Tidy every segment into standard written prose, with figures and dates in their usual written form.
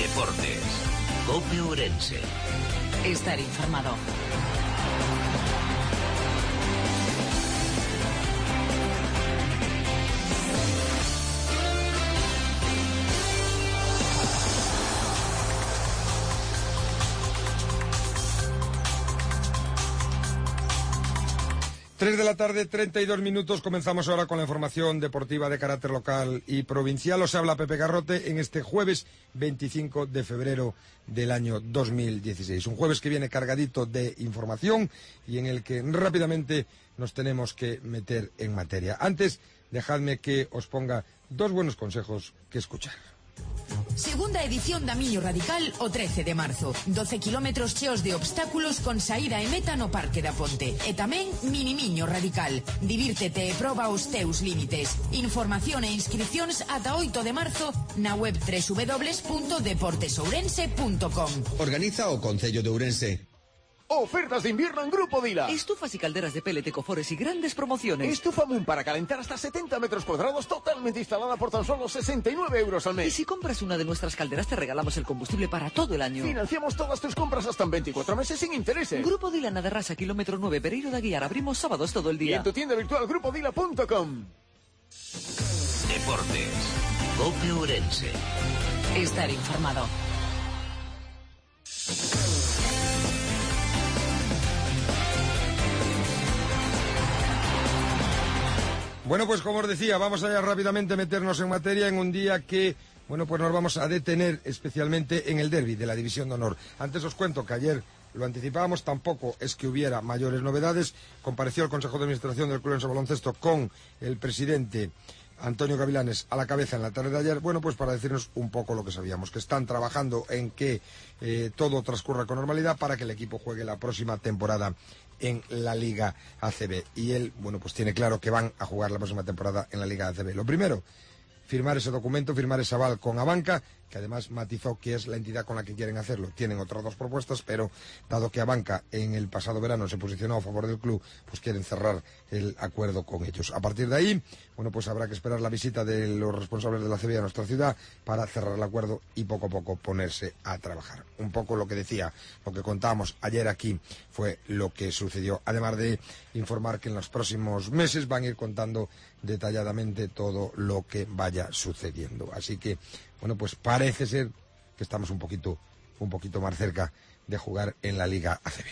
Deportes. COPE Ourense. Estar informado. Tres de la tarde, 32 minutos. Comenzamos ahora con la información deportiva de carácter local y provincial. Os habla Pepe Garrote en este jueves 25 de febrero del año 2016. Un jueves que viene cargadito de información y en el que rápidamente nos tenemos que meter en materia. Antes, dejadme que os ponga dos buenos consejos que escuchar. Segunda edición da Miño Radical o 13 de marzo. 12 kilómetros cheos de obstáculos con saída e meta no Parque da Ponte. E tamén Mini Miño Radical. Divírtete e proba os teus límites. Información e inscripcións ata 8 de marzo na web www.deportesourense.com. Organiza o Concello de Ourense. Ofertas de invierno en Grupo Dila. Estufas y calderas de pellet Ecofores y grandes promociones. Estufa Moon para calentar hasta 70 metros cuadrados totalmente instalada por tan solo 69 euros al mes. Y si compras una de nuestras calderas te regalamos el combustible para todo el año. Financiamos todas tus compras hasta en 24 meses sin intereses. Grupo Dila na de Rasa, kilómetro 9, Pereiro da Guiar. Abrimos sábados todo el Y día. en tu tienda virtual grupodila.com. Deportes. COPE Ourense. Estar informado. Bueno, pues como os decía, vamos a rápidamente meternos en materia en un día que, bueno, pues nos vamos a detener especialmente en el derbi de la División de Honor. Antes os cuento que ayer lo anticipábamos, tampoco es que hubiera mayores novedades. Compareció el Consejo de Administración del Club Ourense Baloncesto con el presidente Antonio Gavilanes a la cabeza en la tarde de ayer, bueno, pues para decirnos un poco lo que sabíamos, que están trabajando en que todo transcurra con normalidad para que el equipo juegue la próxima temporada en la Liga ACB. Y él, bueno, pues tiene claro que van a jugar la próxima temporada en la Liga ACB. Lo primero, firmar ese documento, firmar ese aval con Abanca, que además matizó que es la entidad con la que quieren hacerlo. Tienen otras dos propuestas, pero dado que Abanca en el pasado verano se posicionó a favor del club, pues quieren cerrar el acuerdo con ellos. A partir de ahí, bueno, pues habrá que esperar la visita de los responsables de la ACB a nuestra ciudad para cerrar el acuerdo y poco a poco ponerse a trabajar. Un poco lo que decía, lo que contábamos ayer aquí fue lo que sucedió, además de informar que en los próximos meses van a ir contando detalladamente todo lo que vaya sucediendo. Así que, bueno, pues parece ser que estamos un poquito más cerca de jugar en la Liga ACB.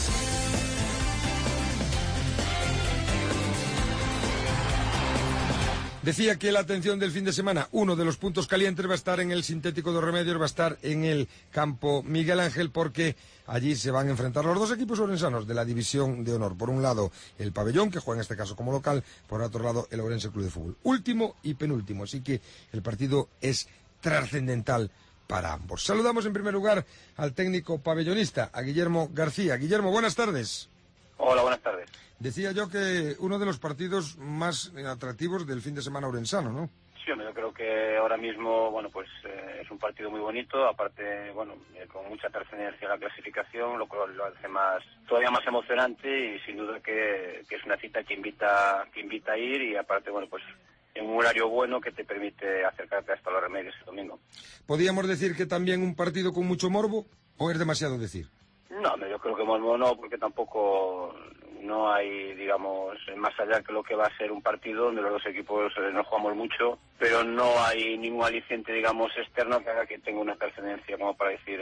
Decía que la atención del fin de semana, uno de los puntos calientes va a estar en el sintético de Remedios, va a estar en el campo Miguel Ángel, porque allí se van a enfrentar los dos equipos ourensanos de la División de Honor. Por un lado, el Pabellón, que juega en este caso como local, por otro lado, el Ourense Club de Fútbol. Último y penúltimo, así que el partido es trascendental para ambos. Saludamos en primer lugar al técnico pabellonista, a Guillermo García. Guillermo, buenas tardes. Hola, buenas tardes. Decía yo que uno de los partidos más atractivos del fin de semana ourensano, ¿no? Sí, yo creo que ahora mismo, bueno, pues es un partido muy bonito, aparte, bueno, con mucha trascendencia la clasificación, lo cual lo hace todavía más emocionante y sin duda que es una cita que invita a ir y aparte, bueno, pues en un horario bueno que te permite acercarte hasta los Remedios el domingo. ¿Podríamos decir que también un partido con mucho morbo o es demasiado decir? No, yo creo que morbo no, porque tampoco no hay, digamos, más allá que lo que va a ser un partido donde los dos equipos nos jugamos mucho, pero no hay ningún aliciente, digamos, externo que haga que tenga una trascendencia como para decir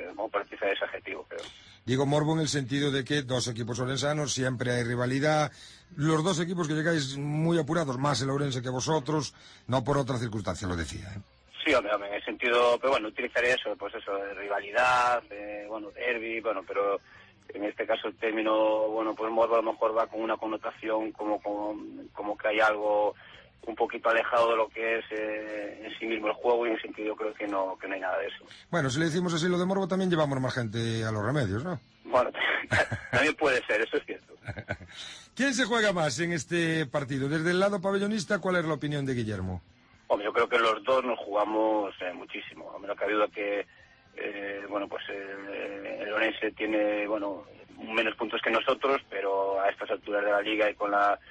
ese adjetivo, creo. Digo morbo en el sentido de que dos equipos ourensanos, siempre hay rivalidad, los dos equipos que llegáis muy apurados, más el Ourense que vosotros, no por otra circunstancia, lo decía, ¿eh? Sí, hombre, en el sentido, pero bueno, utilizaría eso, pues eso, de rivalidad, derbi, bueno, pero en este caso el término, bueno, pues morbo a lo mejor va con una connotación como que hay algo un poquito alejado de lo que es en sí mismo el juego y en ese sentido yo creo que no hay nada de eso. Bueno, si le decimos así lo de morbo también llevamos más gente a los Remedios, ¿no? Bueno, también puede ser, eso es cierto. ¿Quién se juega más en este partido? Desde el lado pabellonista, ¿cuál es la opinión de Guillermo? Hombre, yo creo que los dos nos jugamos muchísimo. A menos que ha habido que, bueno, pues el Ourense tiene, bueno, menos puntos que nosotros, pero a estas alturas de la liga y con la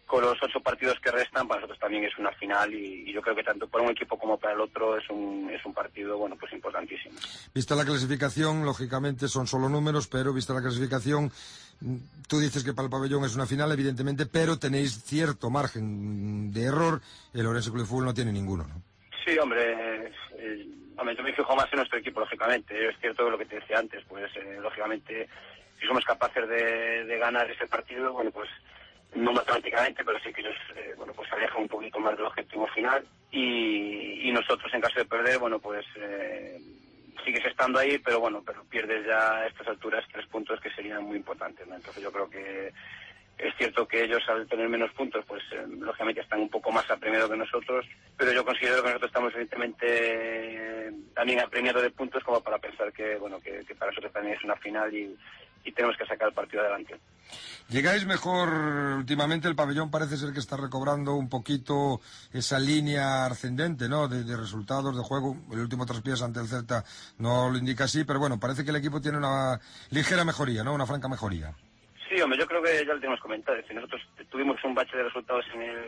con los 8 partidos que restan, para nosotros también es una final y yo creo que tanto para un equipo como para el otro es un partido, bueno, pues importantísimo. Vista la clasificación, lógicamente son solo números, pero vista la clasificación, tú dices que para el pabellón es una final, evidentemente, pero tenéis cierto margen de error. El Ourense Club de Fútbol no tiene ninguno, ¿no? Sí, hombre, yo me fijo más en nuestro equipo, lógicamente. Es cierto lo que te decía antes, pues lógicamente, si somos capaces de ganar ese partido, bueno, pues no matemáticamente, pero sí que ellos, pues se alejan un poquito más del objetivo final y nosotros, en caso de perder, bueno, pues sigues estando ahí, pero pierdes ya a estas alturas 3 puntos que serían muy importantes, ¿no? Entonces yo creo que es cierto que ellos, al tener menos puntos, pues lógicamente están un poco más apremiados que nosotros, pero yo considero que nosotros estamos evidentemente también apremiados de puntos como para pensar que para nosotros también es una final y tenemos que sacar el partido adelante. Llegáis mejor últimamente, el pabellón parece ser que está recobrando un poquito esa línea ascendente, ¿no?, de resultados, de juego. El último traspiés ante el Celta no lo indica así, pero bueno, parece que el equipo tiene una ligera mejoría, ¿no?, una franca mejoría. Sí, hombre, yo creo que ya lo tenemos comentado. Es decir, nosotros tuvimos un bache de resultados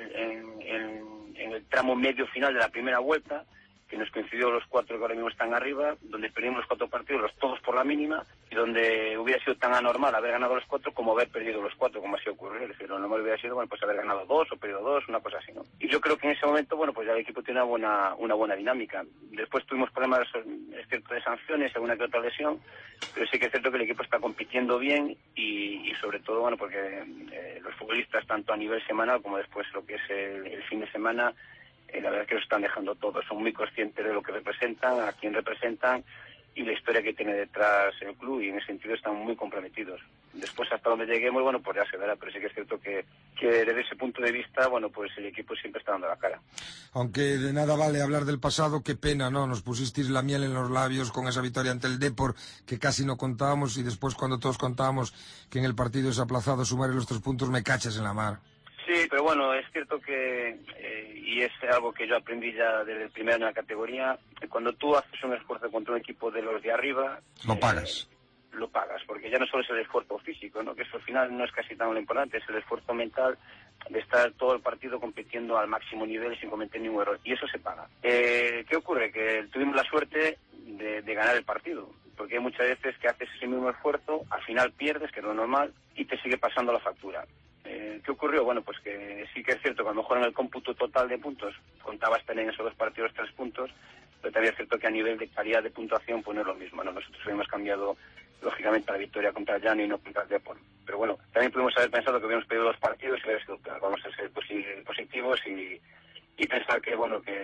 en el tramo medio final de la primera vuelta, que nos coincidió los 4 que ahora mismo están arriba, donde perdimos los 4 partidos, todos por la mínima, y donde hubiera sido tan anormal haber ganado los 4 como haber perdido los 4, como así ocurrió. Es decir, lo normal hubiera sido, pues haber ganado 2 o perdido 2, una cosa así, ¿no? Y yo creo que en ese momento, pues ya el equipo tiene una buena dinámica. Después tuvimos problemas, es cierto, de sanciones, alguna que otra lesión, pero sí que es cierto que el equipo está compitiendo bien y sobre todo, porque los futbolistas, tanto a nivel semanal como después lo que es el fin de semana, la verdad es que lo están dejando todo. Son muy conscientes de lo que representan, a quién representan y la historia que tiene detrás el club, y en ese sentido están muy comprometidos. Después, hasta donde lleguemos, pues ya se verá, pero sí que es cierto que desde ese punto de vista, pues el equipo siempre está dando la cara. Aunque de nada vale hablar del pasado, qué pena, ¿no? Nos pusisteis la miel en los labios con esa victoria ante el Depor, que casi no contábamos, y después, cuando todos contábamos que en el partido es aplazado sumar los 3 puntos, me cachas en la mar. Sí, pero es cierto que, y es algo que yo aprendí ya desde el primer año en la categoría, cuando tú haces un esfuerzo contra un equipo de los de arriba... Lo pagas. Lo pagas, porque ya no solo es el esfuerzo físico, ¿no?, que eso al final no es casi tan lo importante, es el esfuerzo mental de estar todo el partido compitiendo al máximo nivel sin cometer ningún error, y eso se paga. ¿Qué ocurre? Que tuvimos la suerte de ganar el partido, porque hay muchas veces que haces ese mismo esfuerzo, al final pierdes, que es lo normal, y te sigue pasando la factura. ¿Qué ocurrió? Pues que sí que es cierto que a lo mejor en el cómputo total de puntos contabas tener en esos 2 partidos 3 puntos, pero también es cierto que a nivel de calidad de puntuación pues no es lo mismo, ¿no? Nosotros habíamos cambiado lógicamente la victoria contra el Llano y no contra el Depor, pero también pudimos haber pensado que habíamos perdido 2 partidos y haber sido, vamos a ser positivos y pensar que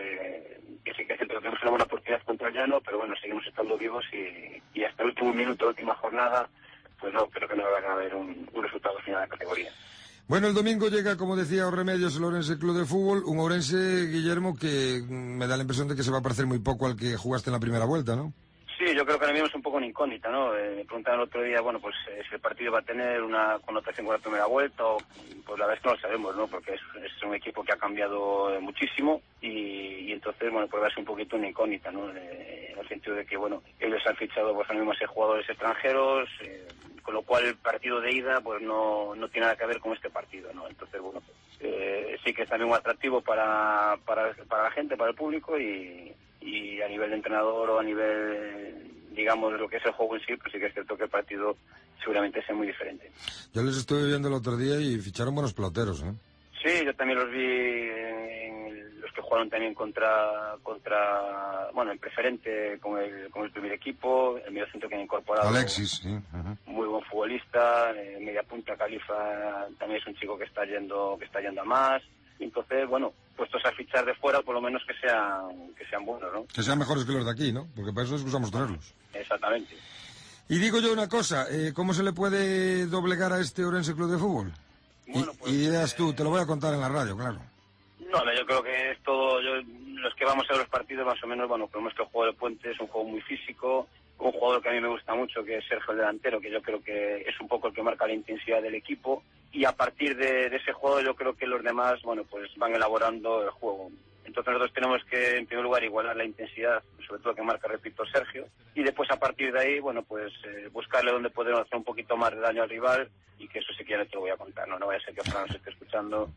sí que es cierto que tenemos una buena oportunidad contra el Llano, pero seguimos estando vivos y hasta el último minuto, la última jornada, pues no, creo que no va a haber un resultado final de la categoría. Bueno, el domingo llega, como decía Remedios, el Ourense Club de Fútbol, un Ourense, Guillermo, que me da la impresión de que se va a parecer muy poco al que jugaste en la primera vuelta, ¿no? Sí, yo creo que ahora mismo es un poco una incógnita, ¿no? Me preguntaban el otro día, si el partido va a tener una connotación con la primera vuelta, o pues la verdad es que no lo sabemos, ¿no? Porque es un equipo que ha cambiado muchísimo y entonces, pues va a ser un poquito una incógnita, ¿no? En el sentido de que, ellos han fichado, pues ahora mismo 6 jugadores extranjeros, con lo cual el partido de ida, pues no tiene nada que ver con este partido, ¿no? Entonces, sí que es también un atractivo para la gente, para el público y a nivel de entrenador o a nivel, digamos, de lo que es el juego en sí, pues sí que es cierto que el partido seguramente sea muy diferente. Yo les estuve viendo el otro día y ficharon buenos peloteros, ¿eh? Sí, yo también los vi los que jugaron también contra en preferente con el primer equipo, el medio centro que han incorporado. Alexis, sí. Uh-huh. Muy buen futbolista, media punta Califa también es un chico que está yendo a más. Entonces, puestos a fichar de fuera, por lo menos que sean buenos, ¿no? Que sean mejores que los de aquí, ¿no? Porque para eso es que usamos tenerlos. Exactamente. Y digo yo una cosa, ¿cómo se le puede doblegar a este Ourense Club de Fútbol? Ideas tú, te lo voy a contar en la radio, claro. No, yo creo que es todo, los que vamos a ver los partidos más o menos, vemos que el juego de Puente es un juego muy físico, un jugador que a mí me gusta mucho, que es Sergio el delantero, que yo creo que es un poco el que marca la intensidad del equipo, y a partir de ese juego yo creo que los demás, pues van elaborando el juego. Entonces nosotros tenemos que, en primer lugar, igualar la intensidad, sobre todo que marca, repito, Sergio, y después a partir de ahí, buscarle donde podemos hacer un poquito más de daño al rival, y que eso sí que ya no te lo voy a contar, no vaya a ser que Fran nos esté escuchando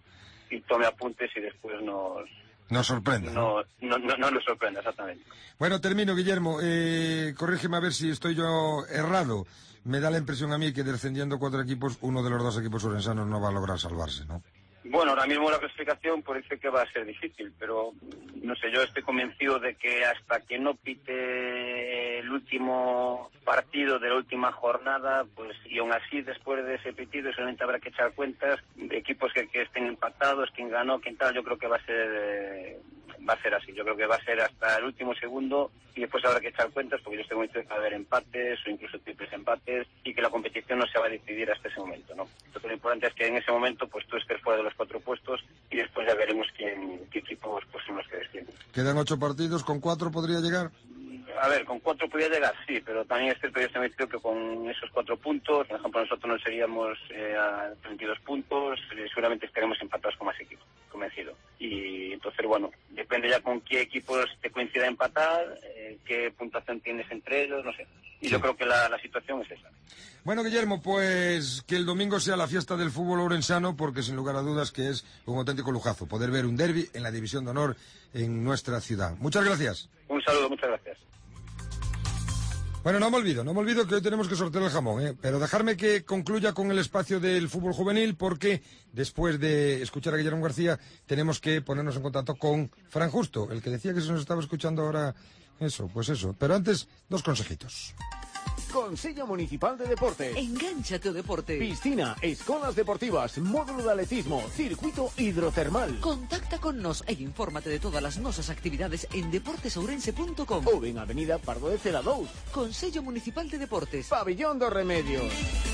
y tome apuntes y después nos sorprenda. No nos sorprenda, exactamente. Bueno, termino, Guillermo. Corrígeme a ver si estoy yo errado. Me da la impresión a mí que descendiendo 4 equipos, uno de los 2 equipos orensanos no va a lograr salvarse, ¿no? Bueno, ahora mismo la clasificación parece que va a ser difícil, pero no sé, yo estoy convencido de que hasta que no pite el último partido de la última jornada, pues y aún así después de ese pitido solamente habrá que echar cuentas de equipos que estén empatados, quién ganó, quién tal. Yo creo que va a ser así. Yo creo que va a ser hasta el último segundo y después habrá que echar cuentas, porque yo estoy convencido de que va a haber empates o incluso triples empates y que la competición no se va a decidir hasta ese momento, ¿no? Entonces, lo importante es que en ese momento pues tú estés fuera de los 4 puestos y después ya veremos qué equipos pues son los que descienden. Quedan 8 partidos, ¿con 4 podría llegar? A ver, con 4 podría llegar, sí, pero también es cierto, yo estoy metido que con esos 4 puntos, por ejemplo, nosotros no seríamos a 32 puntos, seguramente estaremos empatados con más equipos, convencido. Y entonces, bueno, depende ya con qué equipos te coincida empatar, qué puntuación tienes entre ellos, no sé. Y yo creo que la situación es esa. Bueno, Guillermo, pues que el domingo sea la fiesta del fútbol orensano, porque sin lugar a dudas que es un auténtico lujazo poder ver un derbi en la División de Honor en nuestra ciudad. Muchas gracias. Un saludo, muchas gracias. Bueno, no me olvido que hoy tenemos que sortear el jamón, pero dejarme que concluya con el espacio del fútbol juvenil, porque después de escuchar a Guillermo García tenemos que ponernos en contacto con Fran Justo, el que decía que se nos estaba escuchando ahora. Eso. Pero antes, 2 consejitos. Consello Municipal de Deportes. Engánchate ao deporte. Piscina, escolas deportivas, módulo de atletismo, circuito hidrotermal. Contacta con nos e infórmate de todas as nosas actividades en deportesourense.com ou en Avenida Pardo de Cela 2. Consello Municipal de Deportes. Pabellón dos Remedios.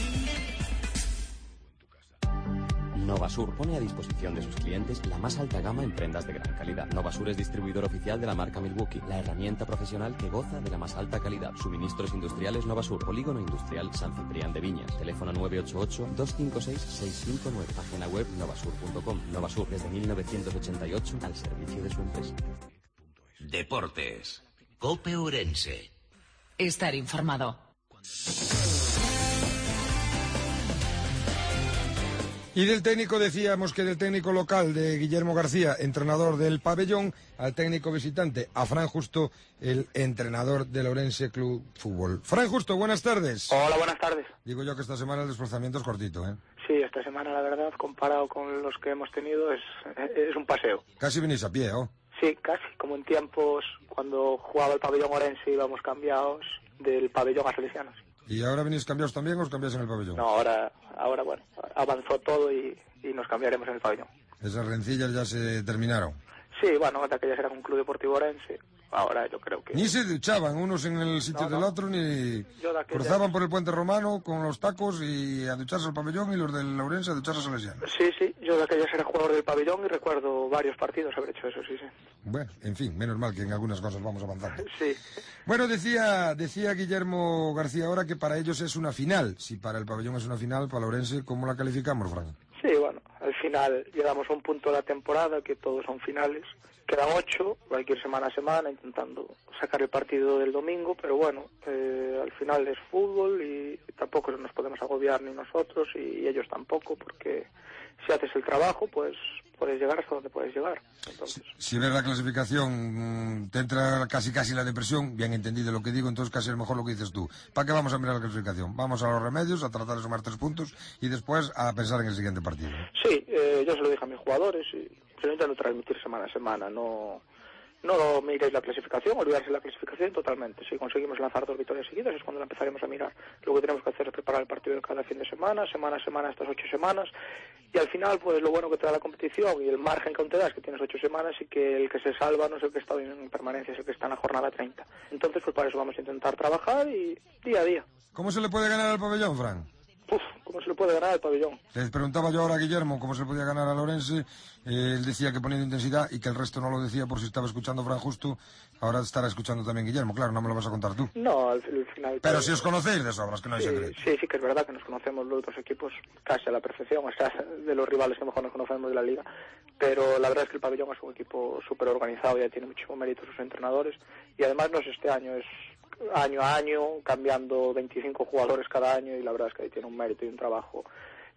Novasur pone a disposición de sus clientes la más alta gama en prendas de gran calidad. Novasur es distribuidor oficial de la marca Milwaukee, la herramienta profesional que goza de la más alta calidad. Suministros industriales Novasur, Polígono Industrial San Ciprián de Viñas. Teléfono 988-256-659. Página web novasur.com. Novasur, desde 1988, al servicio de su empresa. Deportes. COPE Ourense. Estar informado. Y del técnico decíamos que del técnico local de Guillermo García, entrenador del pabellón, al técnico visitante, a Fran Justo, el entrenador del Ourense Club Fútbol. Fran Justo, buenas tardes. Hola, buenas tardes. Digo yo que esta semana el desplazamiento es cortito, ¿eh? Sí, esta semana la verdad, comparado con los que hemos tenido, es un paseo. Casi venís a pie, ¿oh? Sí, casi, como en tiempos cuando jugaba el pabellón Ourense íbamos cambiados del pabellón a Salesianos. ¿Y ahora venís cambiados también o os cambiáis en el pabellón? No, ahora bueno, avanzó todo y nos cambiaremos en el pabellón. Esas rencillas ya se terminaron. Sí, bueno, hasta que ya era un club deportivo Ourense, ahora yo creo que... Ni se duchaban unos en el sitio del otro, ni cruzaban por el puente romano con los tacos y a ducharse al pabellón y los del Ourense a ducharse a Salesianos. Sí, yo de aquellas era jugador del pabellón y recuerdo varios partidos haber hecho eso, sí. Bueno, en fin, menos mal que en algunas cosas vamos avanzando. Sí. Bueno, decía Guillermo García ahora que para ellos es una final. Si para el pabellón es una final, para el Ourense, ¿cómo la calificamos, Fran? Sí, bueno, al final llegamos a un punto de la temporada que todos son finales. Quedan 8, hay que ir semana a semana intentando sacar el partido del domingo, pero bueno, al final es fútbol y tampoco nos podemos agobiar ni nosotros y ellos tampoco, porque si haces el trabajo, pues puedes llegar hasta donde puedes llegar. Entonces... Si ves la clasificación, te entra casi la depresión, bien entendido lo que digo, entonces casi es mejor lo que dices tú. ¿Para qué vamos a mirar la clasificación? Vamos a los remedios, a tratar de sumar 3 puntos y después a pensar en el siguiente partido. Sí, yo se lo dije a mis jugadores y se lo intento transmitir semana a semana, no miréis la clasificación, olvidarse de la clasificación totalmente. Si conseguimos lanzar 2 victorias seguidas es cuando la empezaremos a mirar. Lo que tenemos que hacer es preparar el partido de cada fin de semana, semana a semana, estas 8 semanas, y al final pues lo bueno que te da la competición y el margen que aún te da es que tienes 8 semanas y que el que se salva no es el que está en permanencia, es el que está en la jornada 30. Entonces pues para eso vamos a intentar trabajar y día a día. ¿Cómo se le puede ganar al pabellón, Fran? ¿Cómo se le puede ganar al pabellón? Les preguntaba yo ahora a Guillermo cómo se podía ganar al Ourense. Él decía que poniendo intensidad y que el resto no lo decía por si estaba escuchando Fran Justo. Ahora estará escuchando también Guillermo. Claro, no me lo vas a contar tú. No, al final... Pero si os conocéis de sobras, que no hay secreto. Sí, que es verdad que nos conocemos los otros equipos casi a la perfección. O sea, de los rivales que mejor nos conocemos de la liga. Pero la verdad es que el pabellón es un equipo súper organizado, ya tiene muchísimo mérito sus entrenadores. Y además no es este año, es año a año, cambiando 25 jugadores cada año y la verdad es que ahí tiene un mérito y un trabajo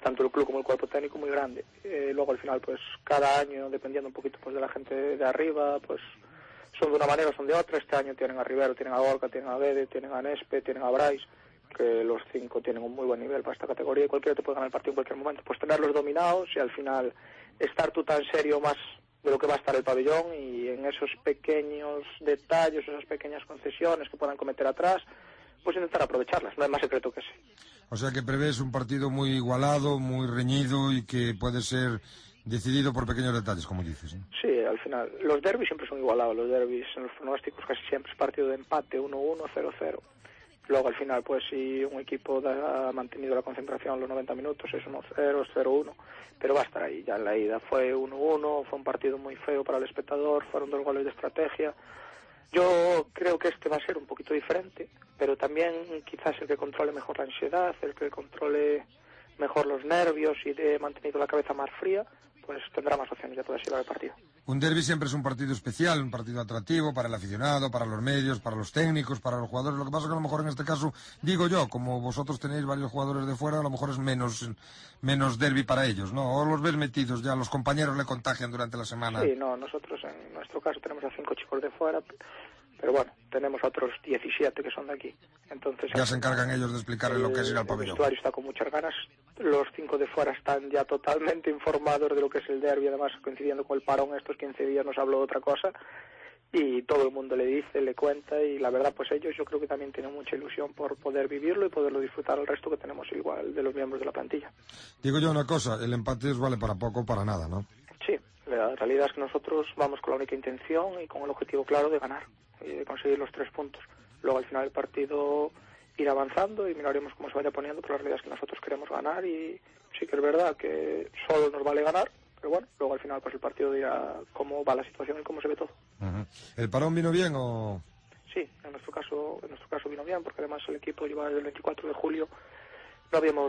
tanto el club como el cuerpo técnico muy grande. Luego al final pues cada año, dependiendo un poquito pues de la gente de arriba, pues son de una manera o son de otra. Este año tienen a Rivero, tienen a Gorka, tienen a Bede, tienen a Nespe, tienen a Brais, que los 5 tienen un muy buen nivel para esta categoría y cualquiera te puede ganar el partido en cualquier momento. Pues tenerlos dominados y al final estar tú tan serio más de lo que va a estar el pabellón, y en esos pequeños detalles, esas pequeñas concesiones que puedan cometer atrás, pues intentar aprovecharlas, no hay más secreto que ese. O sea que prevés un partido muy igualado, muy reñido y que puede ser decidido por pequeños detalles, como dices, ¿no? Sí, al final, los derbis siempre son igualados, los derbis en los pronósticos casi siempre es partido de empate, 1-1, 0-0. Luego al final, pues si un equipo ha mantenido la concentración los 90 minutos, es 1-0, es 0-1, pero va a estar ahí. Ya en la ida fue 1-1, fue un partido muy feo para el espectador, fueron 2 goles de estrategia. Yo creo que este va a ser un poquito diferente, pero también quizás el que controle mejor la ansiedad, el que controle mejor los nervios y de mantenido la cabeza más fría, pues tendrá más opciones de poder llevar el partido. Un derbi siempre es un partido especial, un partido atractivo para el aficionado, para los medios, para los técnicos, para los jugadores. Lo que pasa es que a lo mejor en este caso, digo yo, como vosotros tenéis varios jugadores de fuera, a lo mejor es menos derbi para ellos, ¿no? O los ves metidos ya, los compañeros le contagian durante la semana. Sí, no, nosotros en nuestro caso tenemos a 5 chicos de fuera, pero bueno, tenemos a otros 17 que son de aquí. Entonces ya se encargan ellos de explicarles lo que es ir al pabellón. El vestuario está con muchas ganas. Los 5 de fuera están ya totalmente informados de lo que es el derbi, además coincidiendo con el parón estos 15 días nos habló de otra cosa y todo el mundo le dice, le cuenta, y la verdad pues ellos yo creo que también tienen mucha ilusión por poder vivirlo y poderlo disfrutar el resto que tenemos igual de los miembros de la plantilla. Digo yo una cosa, el empate os vale para poco o para nada, ¿no? Sí, la realidad es que nosotros vamos con la única intención y con el objetivo claro de ganar y de conseguir los 3 puntos. Luego al final del partido ir avanzando y miraremos cómo se vaya poniendo, pero la realidad es que nosotros queremos ganar y sí que es verdad que solo nos vale ganar, pero bueno, luego al final pues el partido dirá cómo va la situación y cómo se ve todo. ¿El parón vino bien o...? Sí, en nuestro caso vino bien, porque además el equipo lleva desde el 24 de julio, no habíamos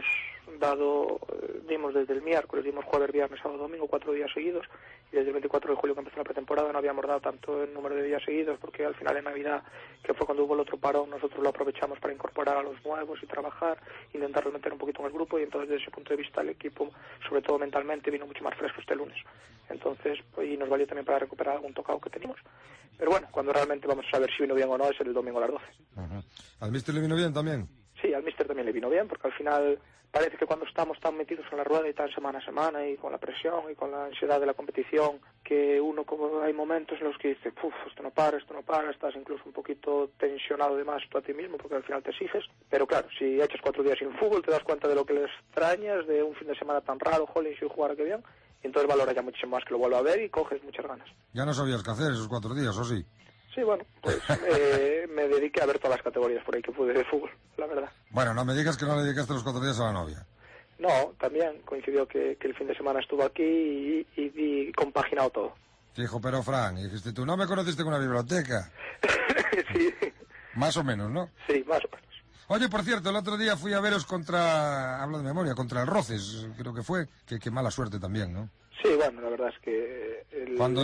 dimos desde el miércoles, dimos jueves, viernes, sábado, domingo, 4 días seguidos, y desde el 24 de julio que empezó la pretemporada no habíamos dado tanto el número de días seguidos, porque al final en Navidad, que fue cuando hubo el otro parón, nosotros lo aprovechamos para incorporar a los nuevos y trabajar, intentarlos meter un poquito en el grupo, y entonces desde ese punto de vista el equipo, sobre todo mentalmente, vino mucho más fresco este lunes. Entonces, pues, y nos valió también para recuperar algún tocado que teníamos. Pero bueno, cuando realmente vamos a saber si vino bien o no es el domingo a las 12. ¿Al míster le vino bien también? Sí, al míster también le vino bien, porque al final parece que cuando estamos tan metidos en la rueda y tan semana a semana y con la presión y con la ansiedad de la competición, que uno como hay momentos en los que dice, esto no para, estás incluso un poquito tensionado de más tú a ti mismo porque al final te exiges, pero claro, si echas 4 días sin fútbol te das cuenta de lo que le extrañas, de un fin de semana tan raro, jolín, si jugara que bien, y entonces valora ya muchísimo más que lo vuelva a ver y coges muchas ganas. Ya no sabías qué hacer esos 4 días, ¿o sí? Sí, bueno, pues me dediqué a ver todas las categorías por ahí que pude de fútbol, la verdad. Bueno, no me digas que no le dedicaste los 4 días a la novia. No, también coincidió que el fin de semana estuvo aquí y compaginado todo. Dijo, pero Fran, y dijiste tú, ¿no me conociste con una biblioteca? Sí. Más o menos, ¿no? Sí, más o menos. Oye, por cierto, el otro día fui a veros hablo de memoria, contra el Roces, creo que fue, que mala suerte también, ¿no? Sí, bueno, la verdad es que... Cuando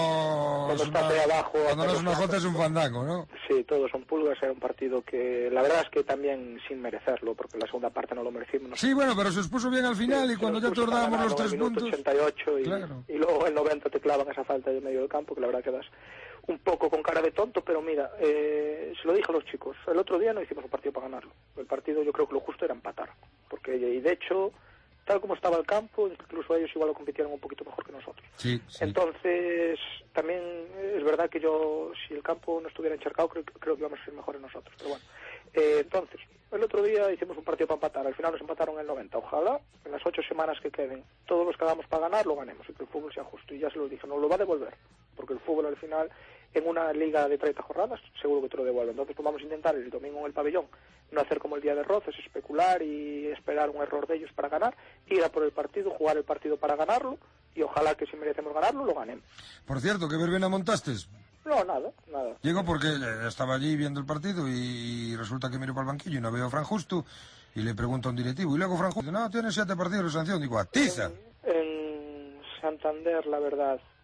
no es una jota es un fandango, ¿no? Sí, todos son pulgas, era un partido que la verdad es que también sin merecerlo, porque la segunda parte no lo merecimos. Sí, bueno, pero se os puso bien al final sí, y cuando ya tordábamos los 3 puntos... 88 claro. Y luego el 90 te clavan esa falta de medio del campo, que la verdad quedas un poco con cara de tonto, pero mira, se lo dije a los chicos, el otro día no hicimos un partido para ganarlo. El partido yo creo que lo justo era empatar, porque y de hecho... tal como estaba el campo, incluso ellos igual lo compitieron un poquito mejor que nosotros. Sí. Entonces, también es verdad que yo, si el campo no estuviera encharcado, creo que íbamos a ser mejores nosotros. Pero bueno, entonces, el otro día hicimos un partido para empatar, al final nos empataron en el 90. Ojalá, en las 8 semanas que queden, todos los que hagamos para ganar, lo ganemos, y que el fútbol sea justo. Y ya se lo dije, nos lo va a devolver, porque el fútbol al final, en una liga de 30 jornadas, seguro que te lo devuelve. Entonces, pues vamos a intentar el domingo en el pabellón, no hacer como el día de Roces, especular y esperar un error de ellos para ganar, ir a por el partido, jugar el partido para ganarlo, y ojalá que si merecemos ganarlo, lo ganemos. Por cierto, ¿qué verbena montaste? No, nada. Llego porque estaba allí viendo el partido y resulta que miro para el banquillo y no veo a Fran Justo y le pregunto a un directivo, y luego Fran Justo, no, tiene 7 partidos de sanción, digo, atiza. En Santander, la verdad, bueno,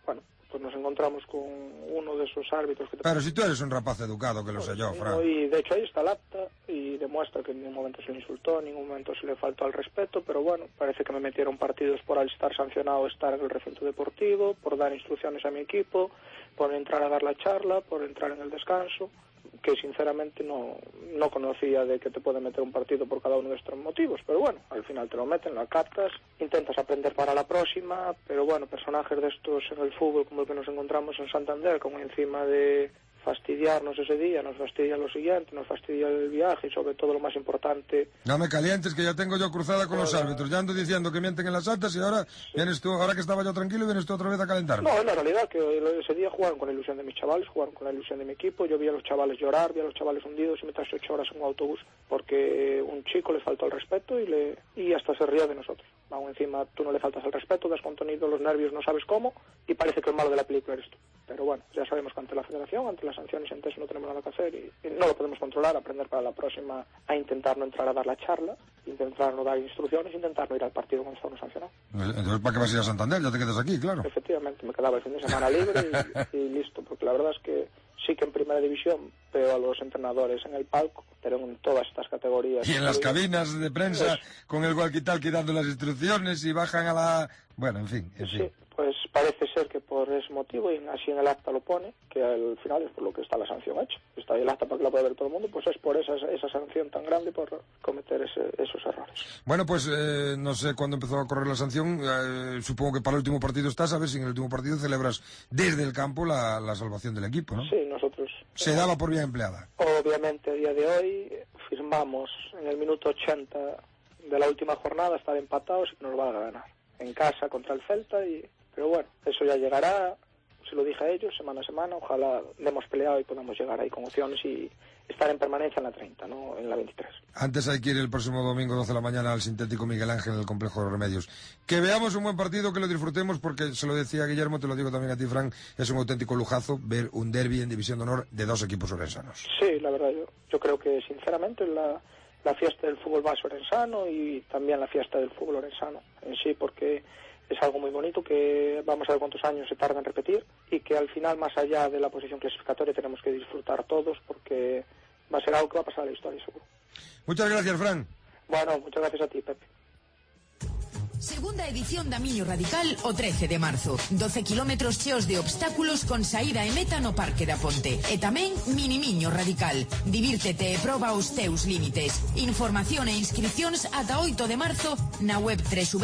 pues nos encontramos con uno de esos árbitros que... Pero si tú eres un rapaz educado, que lo sé yo, Fran. Y de hecho ahí está el acta y demuestra que en ningún momento se le insultó, en ningún momento se le faltó al respeto, pero bueno, parece que me metieron partidos por al estar sancionado estar en el recinto deportivo, por dar instrucciones a mi equipo, por entrar a dar la charla, por entrar en el descanso, que sinceramente no conocía de que te pueden meter un partido por cada uno de estos motivos, pero bueno, al final te lo meten, lo acatas, intentas aprender para la próxima, pero bueno, personajes de estos en el fútbol como el que nos encontramos en Santander, como encima de fastidiarnos ese día, nos fastidia lo siguiente, nos fastidia el viaje y sobre todo lo más importante... No me calientes, que ya tengo yo cruzada con los árbitros, ya ando diciendo que mienten en las actas y ahora vienes tú, ahora que estaba yo tranquilo, vienes tú otra vez a calentarme. No, en la realidad que ese día jugaron con la ilusión de mis chavales, jugaron con la ilusión de mi equipo, yo vi a los chavales llorar, vi a los chavales hundidos y me traje 8 horas en un autobús porque un chico les faltó el respeto y hasta se rió de nosotros. Aún encima tú no le faltas el respeto, das contenido, los nervios no sabes cómo y parece que el malo de la película eres tú. Pero bueno, ya sabemos que ante la federación, ante las sanciones, ante eso no tenemos nada que hacer y no lo podemos controlar, aprender para la próxima a intentar no entrar a dar la charla, intentar no dar instrucciones, intentar no ir al partido cuando estamos sancionados. Entonces, ¿para qué vas a ir a Santander? Ya te quedas aquí, claro. Efectivamente, me quedaba el fin de semana libre y listo, porque la verdad es que sí que en primera división veo a los entrenadores en el palco, pero en todas estas categorías... Y en las cabinas de prensa, con el walkie-talkie dando las instrucciones y bajan a la... Bueno, en fin. Sí, pues parece ser que por ese motivo, y así en el acta lo pone, que al final es por lo que está la sanción hecha. Está ahí el acta para que la pueda ver todo el mundo, pues es por esa sanción tan grande por cometer esos errores. Bueno, pues no sé cuándo empezó a correr la sanción, supongo que para el último partido estás, a ver si en el último partido celebras desde el campo la salvación del equipo, ¿no? Sí, nosotros... Se daba por bien empleada. Obviamente, a día de hoy firmamos en el minuto 80 de la última jornada estar empatados y que nos va a ganar. En casa contra el Celta pero bueno, eso ya llegará, se lo dije a ellos, semana a semana, ojalá demos peleado y podamos llegar ahí con opciones y estar en permanencia en la 30, no en la 23. Antes hay que ir el próximo domingo 12 de la mañana al sintético Miguel Ángel en el Complejo de los Remedios. Que veamos un buen partido, que lo disfrutemos, porque se lo decía a Guillermo, te lo digo también a ti, Fran, es un auténtico lujazo ver un derbi en División de Honor de dos equipos orensanos. Sí, la verdad, yo creo que sinceramente la fiesta del fútbol base orensano y también la fiesta del fútbol orensano en sí, porque es algo muy bonito que vamos a ver cuántos años se tarda en repetir y que al final, más allá de la posición clasificatoria, tenemos que disfrutar todos porque va a ser algo que va a pasar a la historia, seguro. Muchas gracias, Fran. Bueno, muchas gracias a ti, Pepe. Segunda edición da Miño Radical o 13 de marzo. 12 kilómetros cheos de obstáculos con saída e meta no Parque da Ponte. E tamén Mini Miño Radical. Divírtete e proba os teus límites. Información e inscripcións ata 8 de marzo na web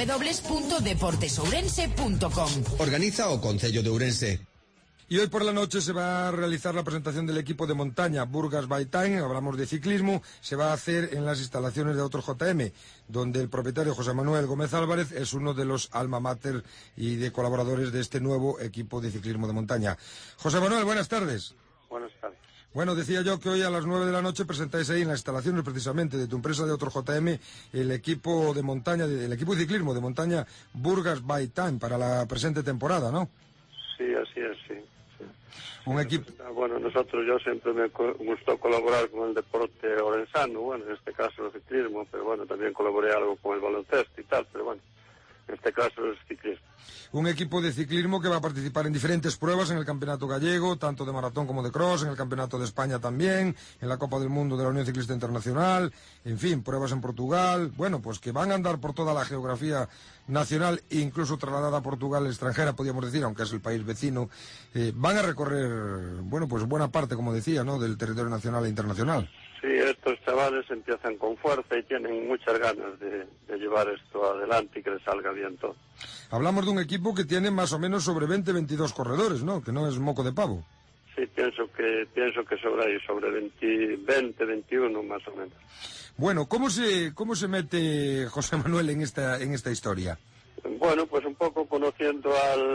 www.deportesourense.com. Organiza o Concello de Ourense. Y hoy por la noche se va a realizar la presentación del equipo de montaña Burgas by Time, hablamos de ciclismo, se va a hacer en las instalaciones de Otros JM, donde el propietario José Manuel Gómez Álvarez es uno de los alma mater y de colaboradores de este nuevo equipo de ciclismo de montaña. José Manuel, buenas tardes. Buenas tardes. Bueno, decía yo que hoy a las 9 de la noche presentáis ahí en las instalaciones precisamente de tu empresa de Otros JM el equipo de montaña, el equipo de ciclismo de montaña Burgas by Time para la presente temporada, ¿no? Sí, así es, sí. Un equipo... Bueno, yo siempre me gustó colaborar con el deporte orensano, bueno, en este caso el ciclismo, pero bueno, también colaboré algo con el baloncesto y tal, pero bueno, en este caso es ciclismo. Un equipo de ciclismo que va a participar en diferentes pruebas en el Campeonato Gallego, tanto de maratón como de cross, en el Campeonato de España también, en la Copa del Mundo de la Unión Ciclista Internacional, en fin, pruebas en Portugal, bueno, pues que van a andar por toda la geografía nacional, incluso trasladada a Portugal extranjera, podríamos decir, aunque es el país vecino, van a recorrer, bueno, pues buena parte, como decía, ¿no?, del territorio nacional e internacional. Sí, estos chavales empiezan con fuerza y tienen muchas ganas de llevar esto adelante y que les salga bien todo. Hablamos de un equipo que tiene más o menos sobre 20-22 corredores, ¿no?, que no es moco de pavo. Sí, pienso que sobre ahí, sobre 20, 21 más o menos. Bueno, ¿cómo se mete José Manuel en esta historia? Bueno, pues un poco conociendo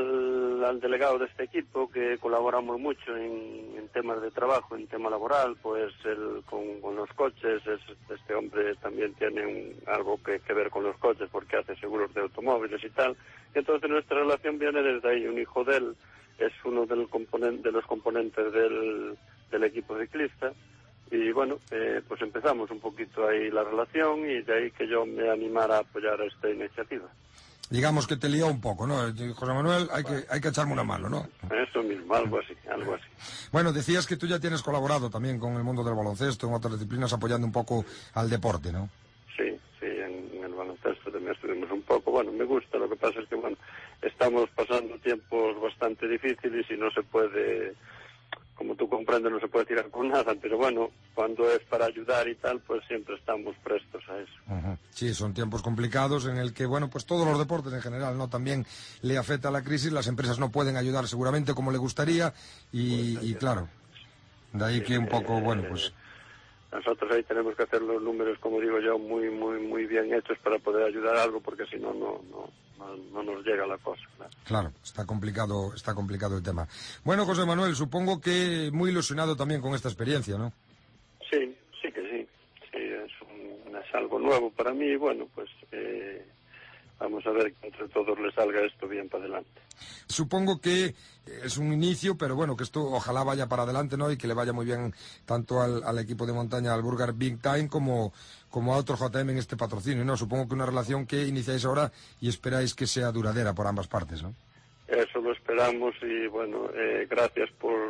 al delegado de este equipo, que colaboramos mucho en temas de trabajo, en tema laboral, pues él con los coches, este hombre también tiene algo que ver con los coches porque hace seguros de automóviles y tal. Y entonces nuestra relación viene desde ahí. Un hijo de él es uno de los componentes del equipo ciclista. Y bueno, pues empezamos un poquito ahí la relación y de ahí que yo me animara a apoyar esta iniciativa. digamos que te lió un poco, ¿no? José Manuel, hay que echarme una mano, ¿no? Eso mismo, algo así. Bueno, decías que tú ya tienes colaborado también con el mundo del baloncesto, en otras disciplinas, apoyando un poco al deporte, ¿no? Sí, en el baloncesto también estuvimos un poco. Bueno, me gusta, lo que pasa es que, bueno, estamos pasando tiempos bastante difíciles y no se puede, como tú comprendes, no se puede tirar con nada, pero bueno, cuando es para ayudar y tal, pues siempre estamos prestos a eso. Uh-huh. Sí, son tiempos complicados en el que, bueno, pues todos los deportes en general, ¿no? También le afecta la crisis, las empresas no pueden ayudar seguramente como le gustaría y claro, de ahí que un poco, bueno, pues... Nosotros ahí tenemos que hacer los números, como digo yo, muy bien hechos para poder ayudar a algo, porque si no, no nos llega la cosa. Claro, está complicado el tema. Bueno, José Manuel, supongo que muy ilusionado también con esta experiencia, ¿no? Sí que sí. Es algo nuevo para mí y bueno, pues vamos a ver que entre todos le salga esto bien para adelante. Supongo que es un inicio, pero bueno, que esto ojalá vaya para adelante, ¿no? Y que le vaya muy bien tanto al equipo de montaña, al Burgar Big Time, como a otro JM en este patrocinio, ¿no? Supongo que una relación que iniciáis ahora y esperáis que sea duradera por ambas partes, ¿no? Eso lo esperamos y bueno, gracias por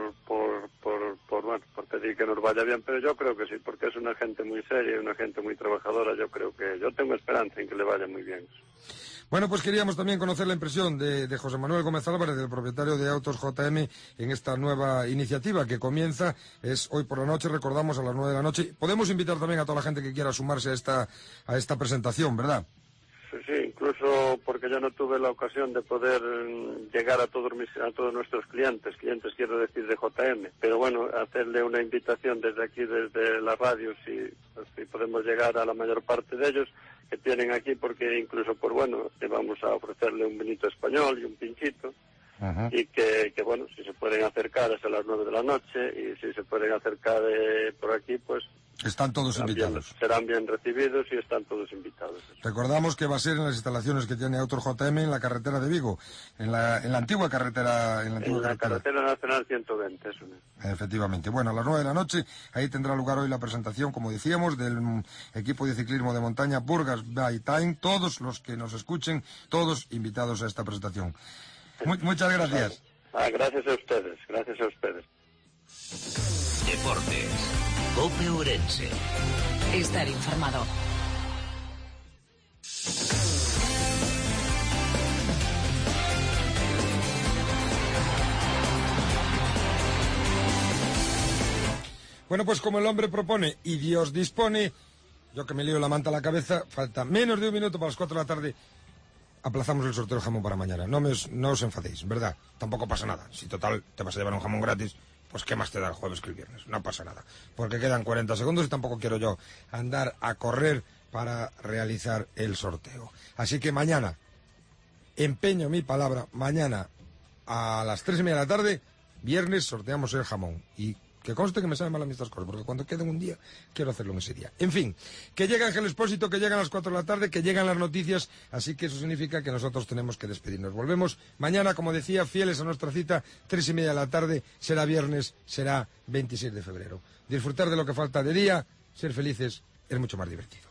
pedir que nos vaya bien, pero yo creo que sí, porque es una gente muy seria y una gente muy trabajadora. Yo tengo esperanza en que le vaya muy bien. Bueno, pues queríamos también conocer la impresión de José Manuel Gómez Álvarez, del propietario de Autos JM, en esta nueva iniciativa que comienza, es hoy por la noche, recordamos, a las 9 de la noche. Podemos invitar también a toda la gente que quiera sumarse a esta presentación, ¿verdad? Sí, incluso porque yo no tuve la ocasión de poder llegar a todos nuestros clientes quiero decir de JM, pero bueno, hacerle una invitación desde aquí, desde la radio, si podemos llegar a la mayor parte de ellos que tienen aquí, porque incluso vamos a ofrecerle un vinito español y un pinchito. Uh-huh. Y que bueno, si se pueden acercar hasta las 9 de la noche y si se pueden acercar por aquí, pues están todos invitados. Serán bien recibidos y están todos invitados. Recordamos que va a ser en las instalaciones que tiene Autos JM en la carretera de Vigo, en la antigua carretera... En la carretera nacional 120, eso mismo. Efectivamente. Bueno, a las 9 de la noche, ahí tendrá lugar hoy la presentación, como decíamos, del equipo de ciclismo de montaña Burgas Big Time. Todos los que nos escuchen, todos invitados a esta presentación. Muchas gracias. Gracias a ustedes, Deportes. COPE Ourense. Estar informado. Bueno, pues como el hombre propone y Dios dispone, yo que me lío la manta a la cabeza, falta menos de un minuto para las 4 de la tarde. Aplazamos el sorteo del jamón para mañana. No os enfadéis, ¿verdad? Tampoco pasa nada. Si total te vas a llevar un jamón gratis, pues qué más te da el jueves que el viernes. No pasa nada. Porque quedan 40 segundos y tampoco quiero yo andar a correr para realizar el sorteo. Así que mañana, empeño mi palabra, mañana a las 3:30 de la tarde, viernes, sorteamos el jamón. Y que conste que me saben mal a mí estas cosas, porque cuando queden un día, quiero hacerlo en ese día. En fin, que llega Ángel Expósito, que llegan las 4 de la tarde, que llegan las noticias, así que eso significa que nosotros tenemos que despedirnos. Volvemos mañana, como decía, fieles a nuestra cita, 3:30 de la tarde, será viernes, será 26 de febrero. Disfrutar de lo que falta de día, ser felices, es mucho más divertido.